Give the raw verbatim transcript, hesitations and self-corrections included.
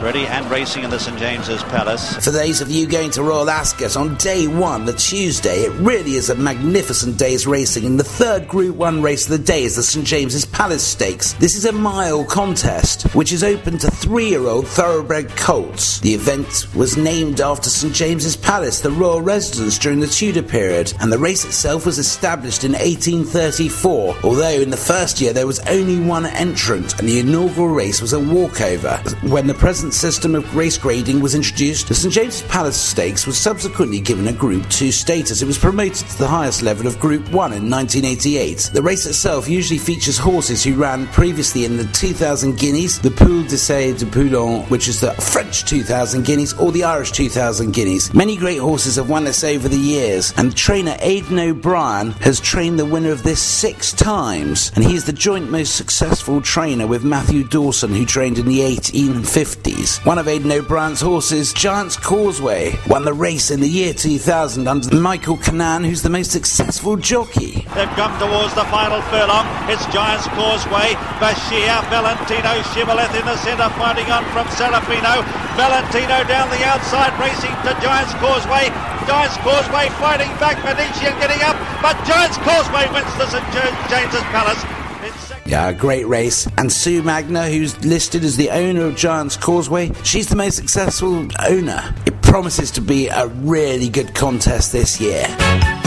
ready and racing in the St James's Palace. For those of you going to Royal Ascot on day one, the Tuesday, it really is a magnificent day's racing, and the third Group one race of the day is the St James's Palace Stakes. This is a mile contest, which is open to three-year-old thoroughbred colts. The event was named after St James's Palace, the royal residence during the Tudor period, and the race itself was established in eighteen thirty-four, although in the first year there was only one entrant, and the inaugural race was a walkover. When the present system of race grading was introduced, the St James's Palace Stakes was subsequently given a Group two status. It was promoted to the highest level of Group one in nineteen eighty-eight. The race itself usually features horses who ran previously in the two thousand Guineas, the Poule d'Essai de Poulon, which is the French two thousand Guineas, or the Irish two thousand Guineas. Many great horses have won this over the years, and trainer Aidan O'Brien has trained the winner of this six times, and he is the joint most successful trainer with Matthew Dawson, who trained in the eighteen fifties. One of Aidan O'Brien's horses, Giant's Causeway, won the race in the year two thousand under Michael Cannan, who's the most successful jockey. They've come towards the final furlong. It's Giant's Causeway, Bashir, Valentino, Shibboleth in the centre, fighting on from Serafino. Valentino down the outside, racing to Giant's Causeway. Giant's Causeway fighting back, Venetian getting up, but Giant's Causeway wins the St James's Palace. Yeah, a great race. And Sue Magna, who's listed as the owner of Giant's Causeway, she's the most successful owner. It promises to be a really good contest this year.